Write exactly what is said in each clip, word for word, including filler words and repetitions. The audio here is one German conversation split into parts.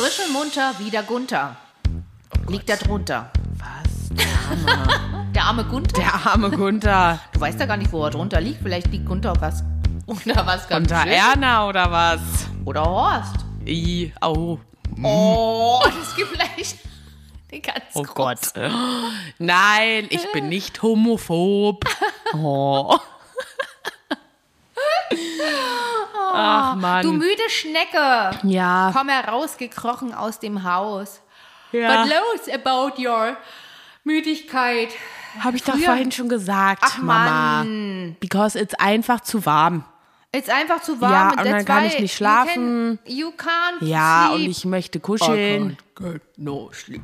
Frisch und munter wie der Gunther. Oh Liegt da drunter. Was? Der arme, Der arme Gunther? der arme Gunther. Du weißt ja gar nicht, wo er drunter liegt. Vielleicht liegt Gunther auf was. Unter was ganz Unter schön. Erna oder was? Oder Horst. I, au. Oh, das gibt vielleicht den ganz Oh großen. Gott. Nein, ich bin nicht homophob. Oh. Ach Mann. Du müde Schnecke. Ja. Komm herausgekrochen aus dem Haus. Ja. Was los about your Müdigkeit? Habe ich doch Früher- vorhin schon gesagt, Ach, Mama. Mann. Because it's einfach zu warm. Ist einfach zu warm. Ja, and und dann that's kann why ich nicht You, schlafen. can, you can't Ja, sleep. und ich möchte kuscheln. No sleep.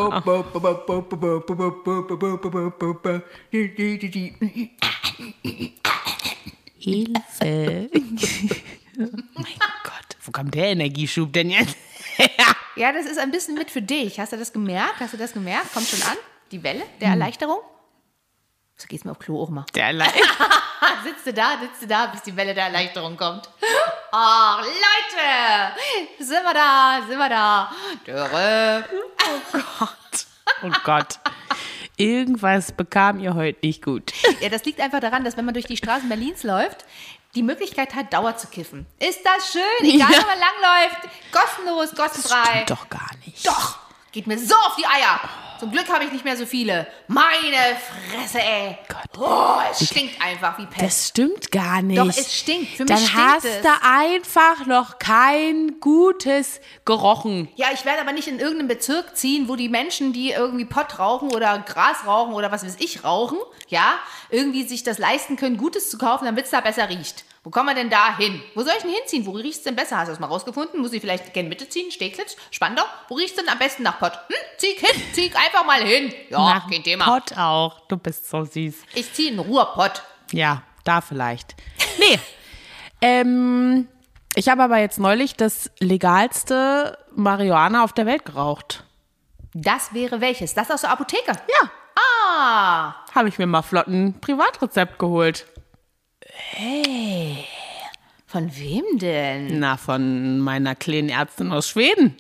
Hilfe. Mein Gott, wo kommt der Energieschub denn jetzt? Ja, das ist ein bisschen mit für dich. Hast du das gemerkt? Hast du das gemerkt? Kommt schon an? Die Welle der Erleichterung? So geht's mir auf Klo auch mal. Der allein. Sitzt du da, sitzt du da, bis die Welle der Erleichterung kommt. Ach, Leute! Sind wir da, sind wir da. Dürre. Gott. Oh Gott. Irgendwas bekam ihr heute nicht gut. Ja, das liegt einfach daran, dass wenn man durch die Straßen Berlins läuft, die Möglichkeit hat, Dauer zu kiffen. Ist das schön? Egal, Ja. wo man langläuft. Kostenlos, kostenfrei. Stimmt doch gar nicht. Doch, geht mir so auf die Eier. Zum Glück habe ich nicht mehr so viele. Meine Fresse, ey. Gott. Oh, es stinkt einfach wie Pest. Das stimmt gar nicht. Doch, es stinkt. Für mich Dann stinkt hast es. du einfach noch kein gutes gerochen. Ja, ich werde aber nicht in irgendeinen Bezirk ziehen, wo die Menschen, die irgendwie Pott rauchen oder Gras rauchen oder was weiß ich rauchen, ja, irgendwie sich das leisten können, Gutes zu kaufen, damit es da besser riecht. Wo kommen wir denn da hin? Wo soll ich denn hinziehen? Wo riecht es denn besser? Hast du das mal rausgefunden? Muss ich vielleicht gerne Mitte ziehen? Steglitz? Spandau? Wo riecht es denn am besten nach Pott? Hm? Zieh hin, zieh einfach mal hin. Ja, Nach kein Thema. Pott auch. Du bist so süß. Ich ziehe in Ruhrpott. Ja, da vielleicht. Nee. ähm, ich habe aber jetzt neulich das legalste Marihuana auf der Welt geraucht. Das wäre welches? Das aus der Apotheke? Ja. Ah, Habe ich mir mal flott ein Privatrezept geholt. von wem denn? Na, von meiner kleinen Ärztin aus Schweden.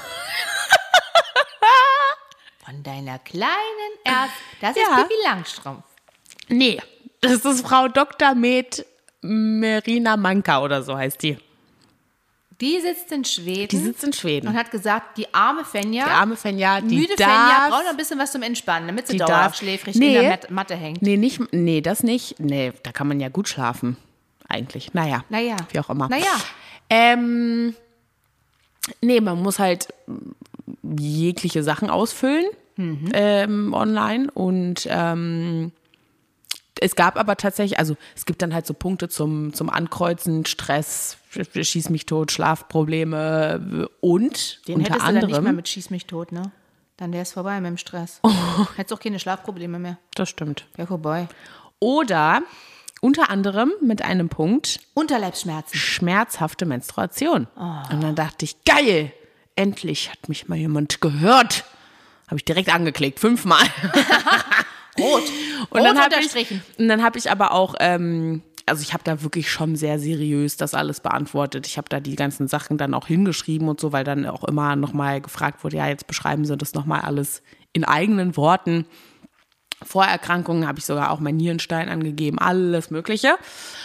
Von deiner kleinen Ärztin. Das ist Ja. Pippi Langstrumpf. Nee, das ist Frau Doktor Med Merina Manka oder so heißt die. Die sitzt in Schweden. Die sitzt in Schweden. Und hat gesagt, die arme Fenja, Die arme Fenja, die müde darf... Fenja, braucht noch ein bisschen was zum Entspannen, damit sie die dauerhaft darf- schläfrig Nee. in der Mat- Matte hängt. Nee, nicht, nee, das nicht. Nee, da kann man ja gut schlafen. Eigentlich. Naja. Naja. Wie auch immer. Naja. Ähm, nee, man muss halt jegliche Sachen ausfüllen Mhm. ähm, online und ähm, es gab aber tatsächlich, also es gibt dann halt so Punkte zum, zum Ankreuzen, Stress, Schieß mich tot, Schlafprobleme und Den unter hättest du anderem, dann nicht mehr mit Schieß mich tot, ne? Dann wäre es vorbei mit dem Stress. Hättest auch keine Schlafprobleme mehr. das stimmt, Wäre vorbei. oder unter anderem mit einem Punkt Unterleibsschmerzen. schmerzhafte Menstruation. Und dann dachte ich, geil, endlich hat mich mal jemand gehört. Habe ich direkt angeklickt, fünfmal. Rot. Und Rot dann habe ich, unterstrichen. und dann habe ich aber auch, ähm, also ich habe da wirklich schon sehr seriös das alles beantwortet. Ich habe da die ganzen Sachen dann auch hingeschrieben und so, weil dann auch immer nochmal gefragt wurde, ja, jetzt beschreiben Sie das nochmal alles in eigenen Worten. Vorerkrankungen habe ich sogar auch mein Nierenstein angegeben, alles Mögliche.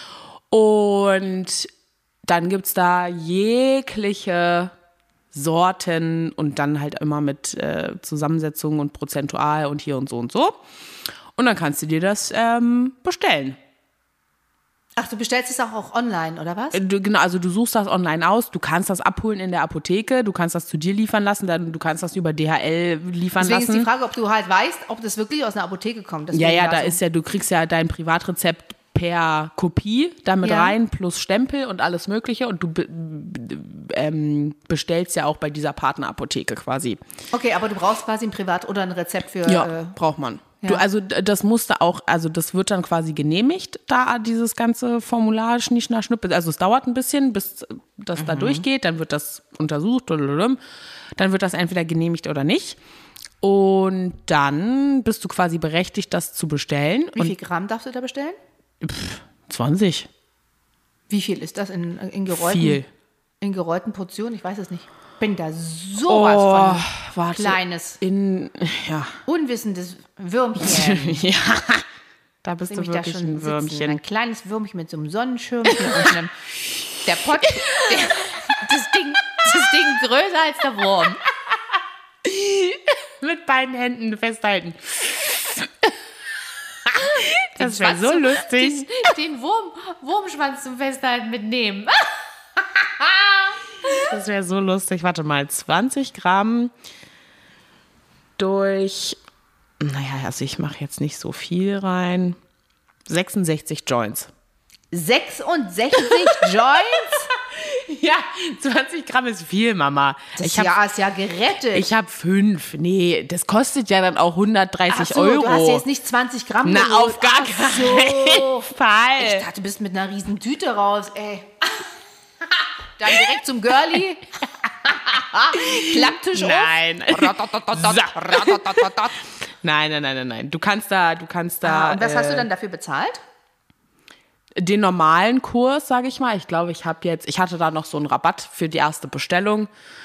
Und dann gibt es da jegliche Sorten und dann halt immer mit äh, Zusammensetzung und prozentual und hier und so und so. Und dann kannst du dir das ähm, bestellen. Ach, du bestellst es auch, auch online, oder was? Äh, Du, genau, also du suchst das online aus, du kannst das abholen in der Apotheke, du kannst das zu dir liefern lassen, dann, du kannst das über D H L liefern Deswegen lassen. ist die Frage, ob du halt weißt, ob das wirklich aus einer Apotheke kommt. Deswegen Ja, ja, war da so. ist ja, du kriegst ja dein Privatrezept per Kopie damit Ja. rein, plus Stempel und alles Mögliche und du be b- ähm, bestellst ja auch bei dieser Partnerapotheke quasi. Okay, aber du brauchst quasi ein Privat- oder ein Rezept für... Ja, Äh, braucht man. ja. Du, also d- das musste auch, also das wird dann quasi genehmigt, da dieses ganze Formular schnischner schnuppe. Also es dauert ein bisschen, bis das Mhm. da durchgeht, dann wird das untersucht, dann wird das entweder genehmigt oder nicht. Und dann bist du quasi berechtigt, das zu bestellen. wie Und viel Gramm darfst du da bestellen? zwanzig. Wie viel ist das in, in gerollten, Viel. in gerollten Portionen? Ich weiß es nicht. bin da sowas Oh, von warte. kleines, In, ja. unwissendes Würmchen. ja. Da bist Sehe du mich da wirklich schon ein sitzen. Würmchen. Ein kleines Würmchen mit so einem Sonnenschirmchen und einem, der Pott, der, das, Ding, das Ding größer als der Wurm. Mit beiden Händen festhalten. Das wäre Schwanz so zum- lustig. Den, den Wurm, Wurmschwanz zum Festhalten mitnehmen. Das wäre so lustig. Warte mal, zwanzig Gramm durch, naja, also ich mache jetzt nicht so viel rein. sechsundsechzig Joints. sechsundsechzig Joints? Ja, zwanzig Gramm ist viel, Mama. Das Ich habe Jahr ist ja gerettet. ich hab fünf. Nee, das kostet ja dann auch hundertdreißig Ach so, Euro. du hast jetzt nicht zwanzig Gramm Na, geholt. auf gar Ach so. keinen Fall. Ich dachte, du bist mit einer riesen Tüte raus, ey. Dann direkt zum Girlie. Klapptisch Nein. auf. Nein, nein, nein, nein, nein. Du kannst da, du kannst da. Ah, und was äh, hast du dann dafür bezahlt? Den normalen Kurs, sage ich mal. Ich glaube, ich habe jetzt, ich hatte da noch so einen Rabatt für die erste Bestellung.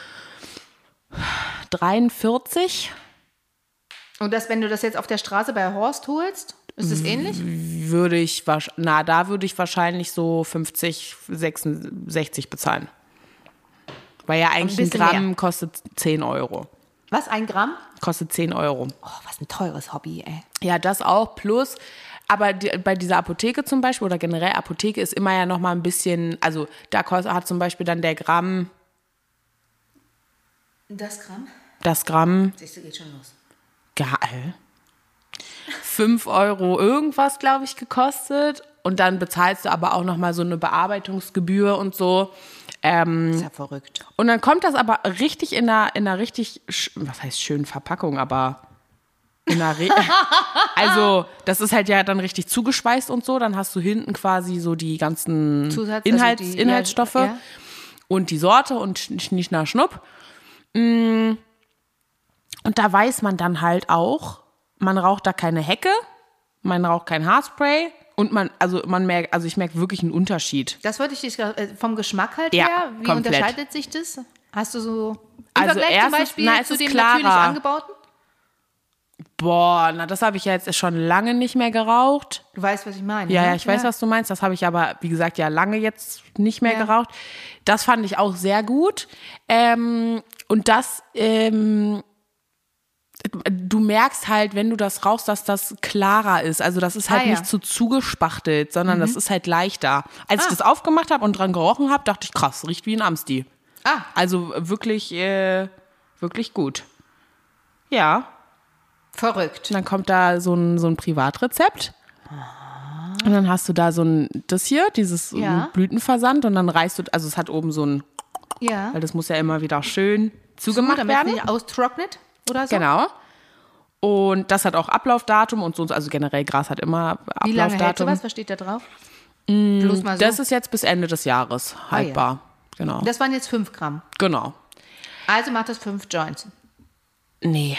dreiundvierzig Und das, wenn du das jetzt auf der Straße bei Horst holst, ist es ähnlich? würde ich, wahrsch- na, da würde ich wahrscheinlich so fünfzig, sechsundsechzig bezahlen. Weil ja eigentlich ein bisschen Gramm mehr. kostet zehn Euro. Was, ein Gramm? Kostet zehn Euro. Oh, was ein teures Hobby, ey. Ja, das auch. Plus, aber die, bei dieser Apotheke zum Beispiel oder generell Apotheke ist immer ja noch mal ein bisschen, also da kostet, hat zum Beispiel dann der Gramm, Das Gramm? das Gramm, Siehst du, geht schon los. geil, fünf Euro irgendwas, glaube ich, gekostet. Und dann bezahlst du aber auch noch mal so eine Bearbeitungsgebühr und so. Ähm, Das ist ja verrückt. und dann kommt das aber richtig in einer, in einer richtig, sch- was heißt schönen Verpackung, aber in einer Re- also das ist halt ja dann richtig zugeschweißt und so. Dann hast du hinten quasi so die ganzen Zusatz, Inhalts, also die- Inhaltsstoffe ja, ja. und die Sorte und Schnisch nach Schnupp. Mm. Und da weiß man dann halt auch, man raucht da keine Hecke, man raucht kein Haarspray und man, also man merkt, also ich merke wirklich einen Unterschied. Das wollte ich dich äh, vom Geschmack halt Ja, her. Wie komplett. unterscheidet sich das? Hast du so im Also Vergleich erstens- zum Beispiel na, es zu ist dem klarer. natürlich angebauten? Boah, na das habe ich ja jetzt schon lange nicht mehr geraucht. Du weißt, was ich meine. Ja, ne? ja, ich weiß, was du meinst. Das habe ich aber, wie gesagt, ja lange jetzt nicht mehr Ja. geraucht. Das fand ich auch sehr gut. Ähm, und das, ähm, du merkst halt, wenn du das rauchst, dass das klarer ist. Also das ist halt Ah, ja. nicht so zugespachtelt, sondern das ist halt leichter. Als ich Ah. das aufgemacht habe und dran gerochen habe, dachte ich, krass, riecht wie ein Amsti. Ah, Also wirklich, äh, wirklich gut. Ja. verrückt. Und dann kommt da so ein, so ein Privatrezept. Und dann hast du da so ein, das hier, dieses Ja. Blütenversand. Und dann reißt du, also es hat oben so ein, Ja. weil das muss ja immer wieder schön Zu, zugemacht damit es werden. nicht austrocknet oder so? Genau. Und das hat auch Ablaufdatum und so, also generell Gras hat immer Wie lange hält Ablaufdatum. sowas? Was steht da drauf? Bloß mal so. Das ist jetzt bis Ende des Jahres haltbar. Genau. Das waren jetzt fünf Gramm. Genau. Also macht das fünf Joints. Nee.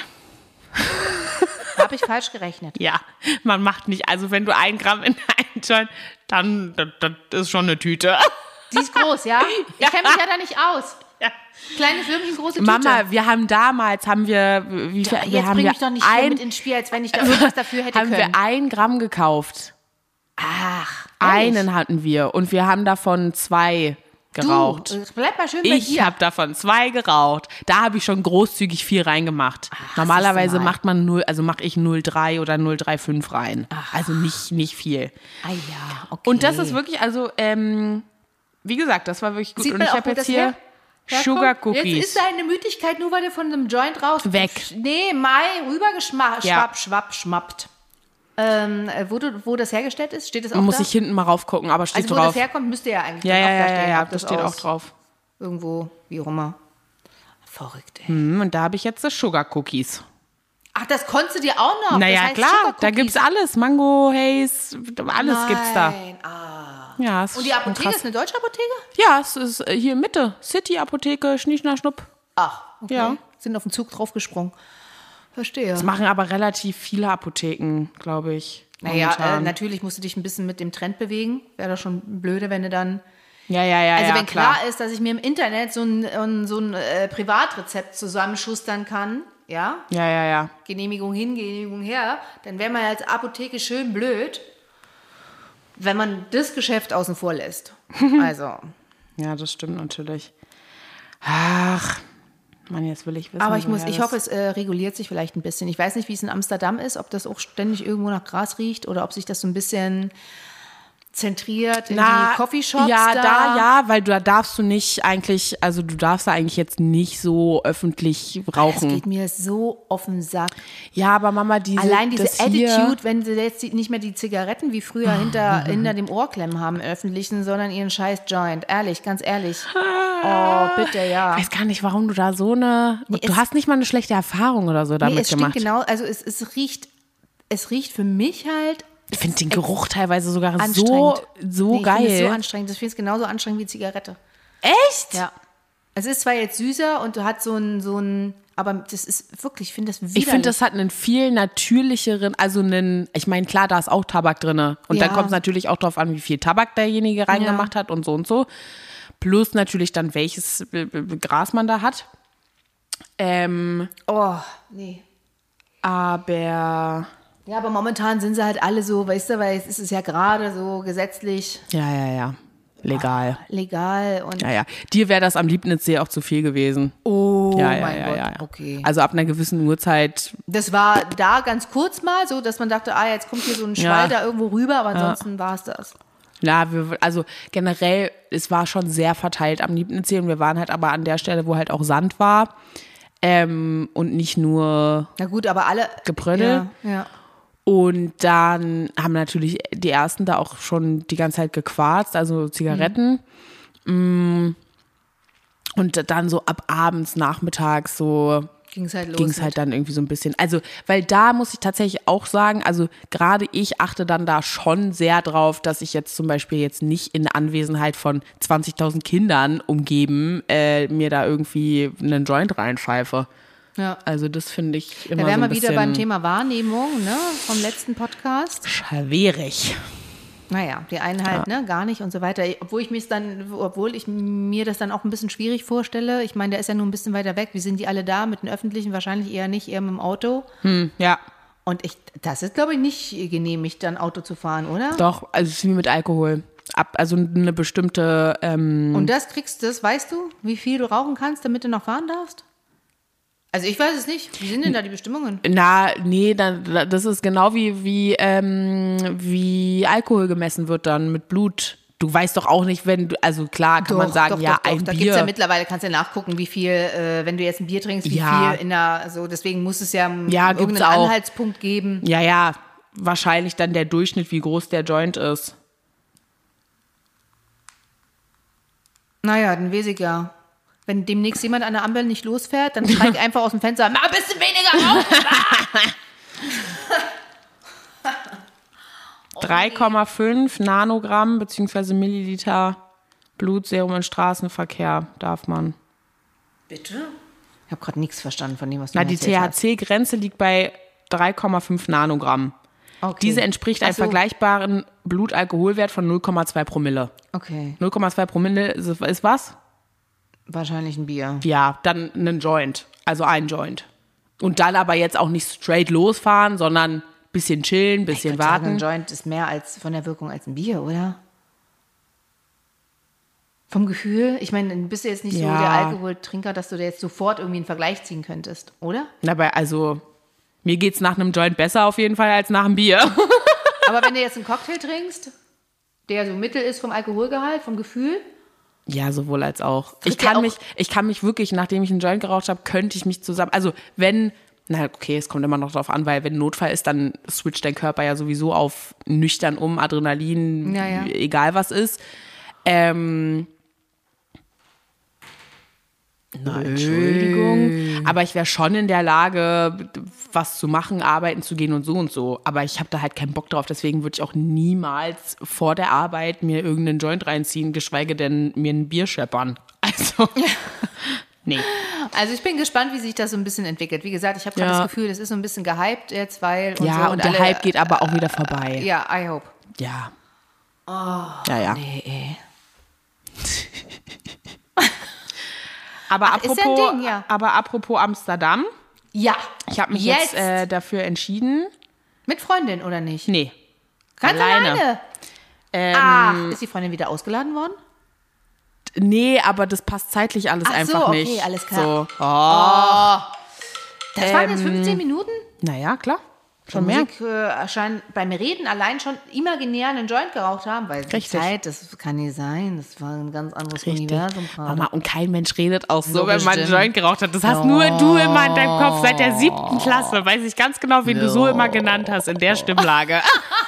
Habe ich falsch gerechnet. Ja, man macht nicht, also wenn du ein Gramm in einen Joint, dann das, das ist schon eine Tüte. Die ist groß, ja? Ich kenne mich ja da nicht aus. Ja. Kleines Würmchen, große Tüte. Mama, wir haben damals, haben wir, wie viel, wir Jetzt haben bring wir mich doch nicht hier ein, mit ins Spiel, als wenn ich da irgendwas dafür hätte haben können. wir ein Gramm gekauft. Ach, ehrlich? Einen hatten wir und wir haben davon zwei geraucht. Du, bleib mal schön bei Ich dir. habe davon zwei geraucht. Da habe ich schon großzügig viel reingemacht. Normalerweise siehst du mal. macht man null, also mache ich null Komma drei oder null Komma fünfunddreißig rein. Also nicht, nicht viel. Ah ja, okay. Und das ist wirklich, also, ähm, wie gesagt, das war wirklich gut. Sieht und man ich auch, habe wo jetzt das hier her- Sugar herkommt? Cookies. Jetzt ist deine Müdigkeit nur, weil du von einem Joint raus... Weg. Nee, Mai, rübergeschmappt, Ja. schwapp, schwapp, schmappt. Ähm, äh, wo, du, wo das hergestellt ist, steht das auch Muss da? ich hinten mal raufgucken, aber steht also wo drauf. das herkommt, müsste ja eigentlich ja, dann ja, auch ja, da ja, stehen, ja, ob das steht aus auch drauf. Irgendwo, wie auch immer. Verrückt, ey. Hm, Und da habe ich jetzt das Sugar Cookies. Ach, das konntest du dir auch noch? Naja, das heißt klar, Sugar da Cookies. gibt's alles. Mango, Haze, alles gibt's da. Nein, ah. Ja, ist Und die schon Apotheke krass. ist eine deutsche Apotheke? Ja, es ist äh, hier Mitte. City Apotheke, Schnischner Schnupp. Ach, okay. Ja. Sind auf den Zug draufgesprungen. Verstehe. Das machen aber relativ viele Apotheken, glaube ich. Naja, äh, momentan. natürlich musst du dich ein bisschen mit dem Trend bewegen. Wäre doch schon blöde, wenn du dann Ja, ja, ja. Also ja, wenn klar. klar ist, dass ich mir im Internet so ein, so ein äh, Privatrezept zusammenschustern kann, ja? Ja, ja, ja. Genehmigung hin, Genehmigung her, dann wäre man ja als Apotheke schön blöd, wenn man das Geschäft außen vor lässt. Also. Ja, das stimmt natürlich. Ach, Mann, jetzt will ich wissen. Aber ich muss, woher ich das- hoffe, es äh, reguliert sich vielleicht ein bisschen. Ich weiß nicht, wie es in Amsterdam ist, ob das auch ständig irgendwo nach Gras riecht oder ob sich das so ein bisschen zentriert in Na, die Coffeeshops ja, da. da, ja, weil du, da darfst du nicht eigentlich, also du darfst da eigentlich jetzt nicht so öffentlich Das rauchen. geht mir so auf den Sack. Ja, aber Mama, diese Allein diese das hier, Attitude, wenn sie jetzt die- nicht mehr die Zigaretten wie früher hinter, hinter dem Ohrklemmen haben im Öffentlichen, sondern ihren scheiß Joint. Ehrlich, ganz ehrlich. Oh, bitte, ja. Ich weiß gar nicht, warum du da so eine, Nee, du es- hast nicht mal eine schlechte Erfahrung oder so damit Nee, es stinkt gemacht. genau, also es, es riecht, es riecht für mich halt Ich finde den Geruch teilweise sogar so, anstrengend. so Nee, ich geil. finde es so anstrengend. Ich finde es genauso anstrengend wie Zigarette. Echt? Ja. Es ist zwar jetzt süßer und du hast so ein, so ein, aber das ist wirklich, ich finde das widerlich. Ich finde, das hat einen viel natürlicheren, also einen, ich meine, klar, da ist auch Tabak drin. Und Ja. dann kommt es natürlich auch darauf an, wie viel Tabak derjenige reingemacht hat und so und so. Plus natürlich dann, welches äh, äh, Gras man da hat. Ähm, Oh, nee. aber, Ja, aber momentan sind sie halt alle so, weißt du, weil es ist ja gerade so gesetzlich ja, ja, ja, legal. legal und Ja, ja. Dir wäre das am Liebnitzsee auch zu viel gewesen. oh ja, ja, mein ja, Gott, ja, ja. okay. Also ab einer gewissen Uhrzeit, Das war da ganz kurz mal so, dass man dachte, ah, jetzt kommt hier so ein Schwall Ja. da irgendwo rüber, aber ansonsten war es das. ja, wir, also generell, es war schon sehr verteilt am Liebnitzsee und wir waren halt aber an der Stelle, wo halt auch Sand war. Ähm, und nicht nur Na gut, aber alle Gebrödel. Ja, ja. Und dann haben natürlich die ersten da auch schon die ganze Zeit gequarzt, also Zigaretten. Mm. Und dann so ab abends, nachmittags so Ging es halt los. ging es halt dann irgendwie so ein bisschen. Also, weil da muss ich tatsächlich auch sagen, also gerade ich achte dann da schon sehr drauf, dass ich jetzt zum Beispiel jetzt nicht in Anwesenheit von zwanzigtausend Kindern umgeben äh, mir da irgendwie einen Joint reinpfeife. Ja. Also das finde ich immer Da so wären ein wir wieder bisschen beim Thema Wahrnehmung, ne, vom letzten Podcast. schwierig. Naja, die einen halt, ne, gar nicht und so weiter. Obwohl ich mich dann, obwohl ich mir das dann auch ein bisschen schwierig vorstelle. Ich meine, der ist ja nur ein bisschen weiter weg. Wie sind die alle da? Mit den Öffentlichen wahrscheinlich eher nicht, eher mit dem Auto. Hm, ja, Und ich, das ist, glaube ich, nicht genehmigt, dann Auto zu fahren, oder? doch, also es ist wie mit Alkohol. Ab, also eine bestimmte, ähm, Und das kriegst du, das weißt du, wie viel du rauchen kannst, damit du noch fahren darfst? Also ich weiß es nicht. Wie sind denn da die Bestimmungen? na, nee, dann, das ist genau wie, wie, ähm, wie Alkohol gemessen wird dann mit Blut. Du weißt doch auch nicht, wenn du, also klar kann man sagen, doch, ja, doch, doch. ein Da Bier. gibt es ja mittlerweile, kannst du ja nachgucken, wie viel, äh, wenn du jetzt ein Bier trinkst, wie Ja. viel in der, so, deswegen muss es ja, Ja, gibt's irgendeinen auch. Anhaltspunkt geben. Ja, ja, wahrscheinlich dann der Durchschnitt, wie groß der Joint ist. Naja, dann weiß ich ja. Wenn demnächst jemand an der Ampel nicht losfährt, dann schreie ich einfach aus dem Fenster, mal ein bisschen weniger rauchen. drei Komma fünf Nanogramm bzw. Milliliter Blutserum im Straßenverkehr darf man. Bitte? Ich habe gerade nichts verstanden von dem, was du Na, mir die erzählt hast. T H C-Grenze liegt bei drei Komma fünf Nanogramm. Okay. Diese entspricht einem Ach so. vergleichbaren Blutalkoholwert von null Komma zwei Promille. Okay, null Komma zwei Promille ist, ist was? wahrscheinlich ein Bier. Ja, dann einen Joint. Also ein Joint. Und dann aber jetzt auch nicht straight losfahren, sondern bisschen chillen, bisschen Ich würd sagen, warten. ein Joint ist mehr als von der Wirkung als ein Bier, oder? Vom Gefühl? Ich meine, du bist ja jetzt nicht so Ja. der Alkoholtrinker, dass du da jetzt sofort irgendwie einen Vergleich ziehen könntest, oder? Aber also, mir geht's nach einem Joint besser auf jeden Fall als nach einem Bier. Aber wenn du jetzt einen Cocktail trinkst, der so mittel ist vom Alkoholgehalt, vom Gefühl, Ja, sowohl als auch. Ich Tritt ja kann auch- mich, ich kann mich wirklich, nachdem ich einen Joint geraucht habe, könnte ich mich zusammen, also wenn, na okay, es kommt immer noch drauf an, weil wenn Notfall ist, dann switcht dein Körper ja sowieso auf nüchtern um, Adrenalin, Ja, ja. egal was ist. Ähm, na, Entschuldigung. Aber ich wäre schon in der Lage, was zu machen, arbeiten zu gehen und so und so. Aber ich habe da halt keinen Bock drauf. Deswegen würde ich auch niemals vor der Arbeit mir irgendeinen Joint reinziehen, geschweige denn mir ein Bier scheppern. Also, nee. also ich bin gespannt, wie sich das so ein bisschen entwickelt. Wie gesagt, ich habe gerade Ja. das Gefühl, das ist so ein bisschen gehypt jetzt, weil und Ja, so. und der alle- Hype geht aber auch wieder vorbei. Ja, I hope. Ja. Ja, ja. Nee, ey. Aber, Ach, apropos, ist ja ein Ding, ja. aber apropos Amsterdam, Ja. ich habe mich Jetzt. jetzt, äh, dafür entschieden. Mit Freundin, oder nicht? Nee. Ganz alleine. alleine. Ähm, Ach, ist die Freundin wieder ausgeladen worden? Nee, aber das passt zeitlich alles Ach so, einfach okay, nicht. alles klar. So. Oh. Das waren jetzt Ähm, fünfzehn Minuten? Naja, klar. Schon Die mehr. Musik äh, erscheint beim Reden allein schon imaginär einen Joint geraucht haben, weil die Richtig. Zeit, das kann nicht sein, das war ein ganz anderes Richtig. Universum gerade. Mama, und kein Mensch redet auch so, So wenn man einen bestimmt. Joint geraucht hat. Das hast nur du immer in deinem Kopf seit der siebten Klasse. Weiß ich ganz genau, wen du so immer genannt hast in der Stimmlage.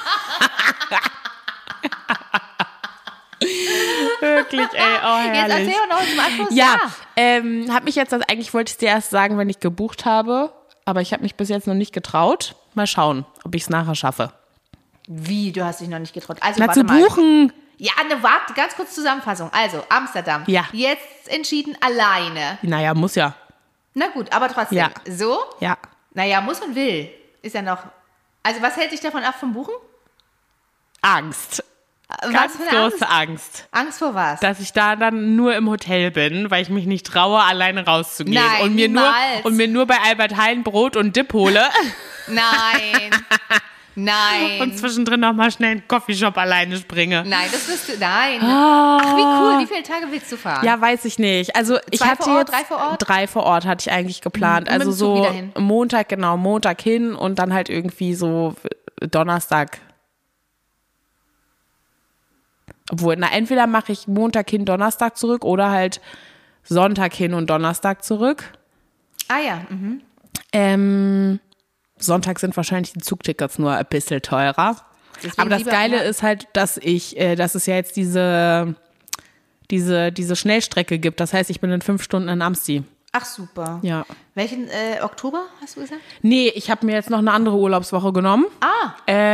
Wirklich, ey, oh Jetzt herrlich. erzähl noch zum Abschluss. Ja, ähm, hab mich jetzt, also eigentlich wollte ich es dir erst sagen, wenn ich gebucht habe, aber ich habe mich bis jetzt noch nicht getraut. Mal schauen, ob ich es nachher schaffe. Wie, du hast dich noch nicht getraut. Also, Na, warte zu mal. buchen. Ja, ne, warte, ganz kurz Zusammenfassung. Also, Amsterdam. Ja. Jetzt entschieden alleine. Naja, muss ja. Na gut, aber trotzdem. Ja. So? Ja. Naja, muss und will. Ist ja noch. Also, was hält dich davon ab vom Buchen? Angst. Was Ganz für eine große Angst. Angst vor was? Dass ich da dann nur im Hotel bin, weil ich mich nicht traue, alleine rauszugehen. Nein, und, mir nur, niemals. und mir nur bei Albert Heijn Brot und Dip hole Nein. Nein. und zwischendrin noch mal schnell in den Coffeeshop alleine springe. Nein, das wirst du. Nein. Ach, wie cool. Wie viele Tage willst du fahren? Ja, weiß ich nicht. Also ich Zwei hatte vor Ort, jetzt drei vor Ort? drei vor Ort hatte ich eigentlich geplant. Und mit Also dem Zug so wieder hin? Montag, genau, Montag hin und dann halt irgendwie so Donnerstag. Obwohl, na entweder mache ich Montag hin, Donnerstag zurück oder halt Sonntag hin und Donnerstag zurück. Ah ja. Mhm. Ähm, Sonntag sind wahrscheinlich die Zugtickets nur ein bisschen teurer. Deswegen Aber das lieber- Geile ja. ist halt, dass ich, äh, dass es ja jetzt diese, diese, diese Schnellstrecke gibt. Das heißt, ich bin in fünf Stunden in Amsti. Ach, super. Ja. Welchen äh, Oktober hast du gesagt? Nee, ich habe mir jetzt noch eine andere Urlaubswoche genommen. Ah.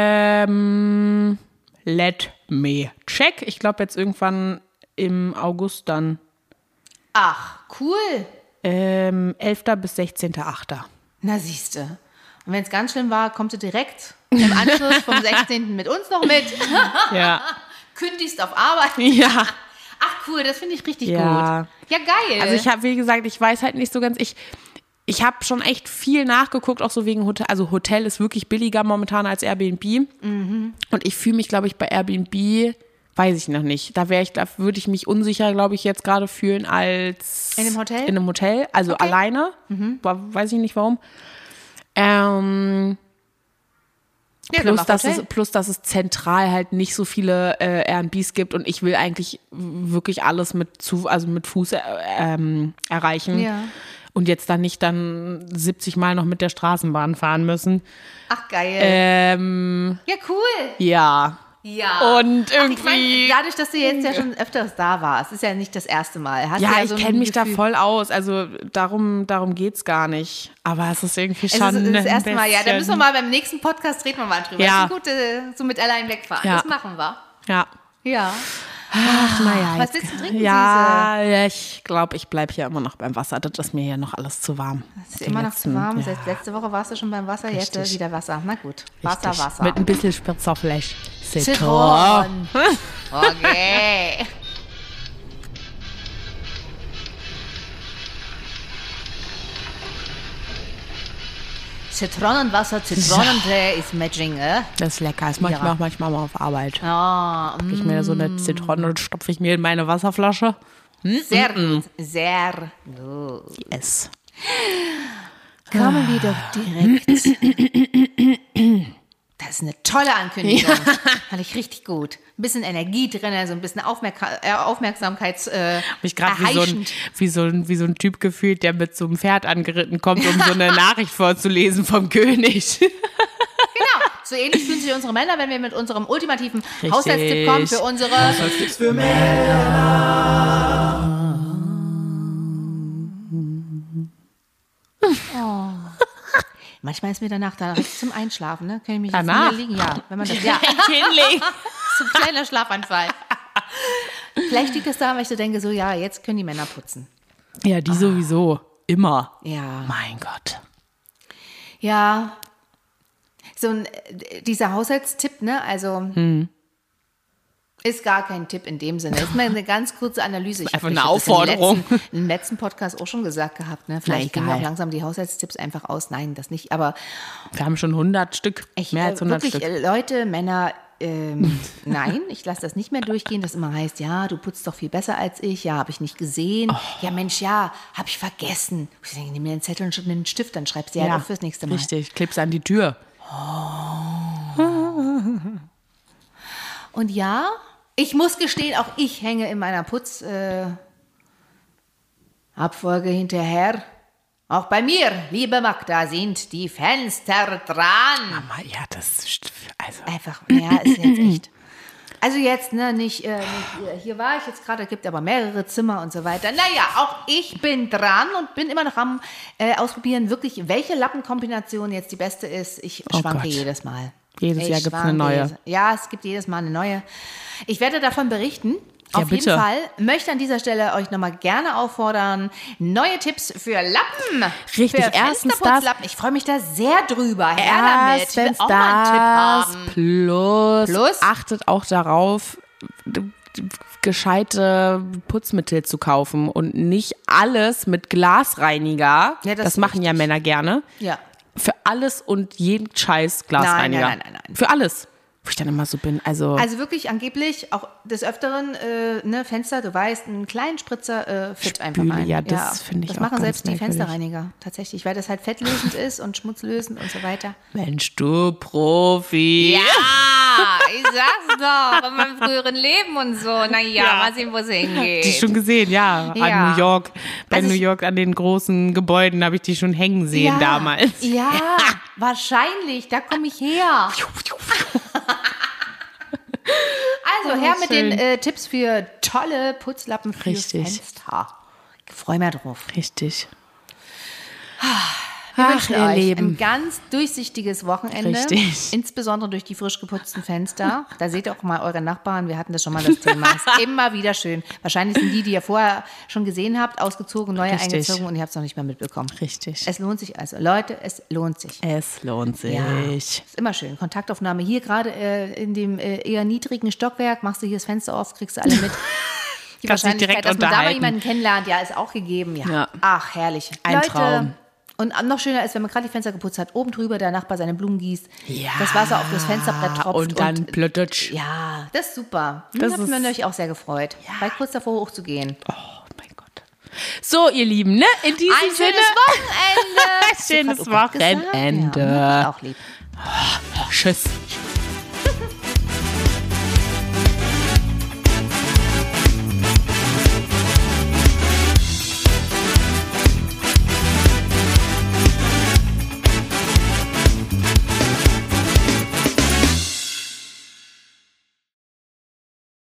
Ähm, let me check. Ich glaube jetzt irgendwann im August dann. Ach, cool. Ähm, elfter bis sechzehnter achter Na, siehste. Und wenn es ganz schlimm war, kommst du direkt im Anschluss vom sechzehnten mit uns noch mit. Ja. Kündigst auf Arbeit. Ja. Ach, cool, das finde ich richtig Ja. gut. Ja, geil. Also ich habe, wie gesagt, ich weiß halt nicht so ganz, ich, ich habe schon echt viel nachgeguckt, auch so wegen Hotel. Also Hotel ist wirklich billiger momentan als Airbnb. Mhm. Und ich fühle mich, glaube ich, bei Airbnb, weiß ich noch nicht. Da wäre ich, da würde ich mich unsicher, glaube ich, jetzt gerade fühlen als In einem Hotel? In einem Hotel, also Okay. alleine. Mhm. War- Weiß ich nicht warum. Ähm, ja, dann plus, mach dass Hotel. es, plus, dass es zentral halt nicht so viele äh, Airbnbs gibt und ich will eigentlich wirklich alles mit zu, also mit Fuß äh, ähm, erreichen. Ja. Und jetzt dann nicht dann siebzig Mal noch mit der Straßenbahn fahren müssen. Ach, geil. Ähm, ja, cool. ja. Ja. Und Ach, ich irgendwie- mein, dadurch, dass du jetzt ja schon öfters da warst, ist ja nicht das erste Mal. Hast Ja, du ja ich so ein kenne mich da Gefühl- voll aus. Also darum, darum geht's gar nicht. Aber es ist irgendwie Es schon ist das ein erste Mal, ja. Da bisschen- müssen wir mal beim nächsten Podcast reden wir mal drüber. Ja. Das ist gut, äh, so mit allein wegfahren. Ja. Das machen wir. Ja. Ja. Ach, naja. Was jetzt- willst du trinken, Ja, ja, ich glaube, ich bleibe hier immer noch beim Wasser. Das ist mir hier noch alles zu warm. Es ist Die immer noch letzten- zu warm. Ja. Seit letzte Woche warst du schon beim Wasser, jetzt Richtig. äh, wieder Wasser. Na gut, Wasser, Richtig. Wasser. Mit ein bisschen Spitzerfleisch. Zitronen. Okay. Zitronenwasser, Zitronentee ist Matching, äh? Das ist lecker. Das mache ich Ja. mir auch manchmal mal auf Arbeit. Oh, mm, Ich mir so eine Zitrone und stopfe ich mir in meine Wasserflasche. sehr gut, sehr gut. Yes. Kommen wir doch direkt. Das ist eine tolle Ankündigung. Fand ich richtig gut. Ein bisschen Energie drin, also ein bisschen Aufmerka äh, Aufmerksamkeits äh, Mich gerade wie, so ein, erheischend. wie, so ein, wie so ein Typ gefühlt, der mit so einem Pferd angeritten kommt, um so eine Nachricht vorzulesen vom König. Genau, so ähnlich fühlen sich unsere Männer, wenn wir mit unserem ultimativen Richtig. Haushaltstipp kommen für unsere... Haushaltstipps für Männer. Manchmal ist mir danach da direkt zum Einschlafen, ne? Kann ich mich Danach? jetzt liegen? Ja, wenn man das... Ja, Hinlegen. so ein kleiner Schlafanfall. Vielleicht liegt das daran, weil ich so denke, so ja, jetzt können die Männer putzen. Ja, die sowieso. Immer. Ja. Mein Gott. Ja, so ein, äh, dieser Haushaltstipp, ne, also Ist gar kein Tipp in dem Sinne. Ist mal eine ganz kurze Analyse. Ich Einfach hab- eine ich hab das Aufforderung. Im letzten, im letzten Podcast auch schon gesagt gehabt. Ne? Vielleicht Na, gehen wir auch egal. langsam die Haushaltstipps einfach aus. Nein, das nicht. Aber Wir haben schon hundert Stück, ich, mehr als äh, hundert wirklich, Stück. äh, Leute, Männer, ähm, nein, ich lasse das nicht mehr durchgehen, das immer heißt, ja, du putzt doch viel besser als ich, ja, habe ich nicht gesehen. Oh. Ja, Mensch, ja, habe ich vergessen. Ich denke, nimm mir einen Zettel und einen Stift, dann schreibst du ja, auf fürs nächste Mal. Richtig, klebst an die Tür. Und ja, ich muss gestehen, auch ich hänge in meiner Putz äh, Abfolge hinterher. Auch bei mir, liebe Magda, sind die Fenster dran. Mama, ja, das st- also Einfach, ja, ist jetzt echt. Also jetzt, ne, nicht, äh, nicht hier, hier war ich jetzt gerade, gibt aber mehrere Zimmer und so weiter. Naja, auch ich bin dran und bin immer noch am äh, Ausprobieren, wirklich, welche Lappenkombination jetzt die beste ist. Ich Oh schwanke Gott. jedes Mal. Jedes Ich Jahr gibt's eine schwanke neue. jedes- Ja, es gibt jedes Mal eine neue. Ich werde davon berichten. Ja, Auf bitte. jeden Fall möchte an dieser Stelle euch nochmal gerne auffordern, neue Tipps für Lappen. Richtig, für erstens das- Fensterputzlappen. Ich freue mich da sehr drüber. Her damit. Ich will Erstens auch mal einen Tipp das haben. plus, Plus? achtet auch darauf, d- d- gescheite Putzmittel zu kaufen und nicht alles mit Glasreiniger. Ja, das das ist machen ja richtig. Männer gerne. Ja. Für alles und jeden Scheiß Glasreiniger. Nein, nein, nein, nein, nein. Für alles. Wo ich dann immer so bin, also, Also wirklich angeblich auch des Öfteren, äh, ne, Fenster, du weißt, einen kleinen Spritzer äh, fit einfach Spüle, rein. ja, das finde ich Das auch machen ganz selbst die merkwürdig. Fensterreiniger tatsächlich, weil das halt fettlösend ist und schmutzlösend und so weiter. Mensch, du Profi. Ja, ich sag's doch, in meinem früheren Leben und so. Naja, mal sehen, wo es hingeht. Die schon gesehen, ja, Ja. an New York. Bei Also New ich- York an den großen Gebäuden habe ich die schon hängen sehen ja, damals. Ja, wahrscheinlich, da komme ich her. Also her mit schön. den äh, Tipps für tolle Putzlappen für Richtig. Fenster. Ich freue mich drauf. Richtig. Wir Ach, wünschen ihr euch Leben. ein ganz durchsichtiges Wochenende. Richtig. Insbesondere durch die frisch geputzten Fenster. Da seht ihr auch mal eure Nachbarn. Wir hatten das schon mal das Thema. Ist immer wieder schön. Wahrscheinlich sind die, die ihr vorher schon gesehen habt, ausgezogen, neue Richtig. eingezogen und ihr habt es noch nicht mehr mitbekommen. Richtig. Es lohnt sich also. Leute, es lohnt sich. Es lohnt sich. Ja, ist immer schön. Kontaktaufnahme hier gerade äh, in dem äh, eher niedrigen Stockwerk. Machst du hier das Fenster auf, kriegst du alle mit. Die Kannst dich direkt dass man da mal unterhalten. jemanden kennenlernt, ja, ist auch gegeben. Ja. Ja. Ach, herrlich. Ein Leute, Traum. und noch schöner ist, wenn man gerade die Fenster geputzt hat, oben drüber der Nachbar seine Blumen gießt, Ja. das Wasser auf das Fensterbrett tropft. Und dann plötzlich. ja, das ist super. Das Das hat ist- mir euch auch sehr gefreut. War ich kurz davor hochzugehen. Oh mein Gott. So, ihr Lieben, ne? In diesem Ein Sinne. schönes Wochenende. Schönes Hast du grad auch gesagt? Wochenende. Ja, hab ich auch lieb. Tschüss.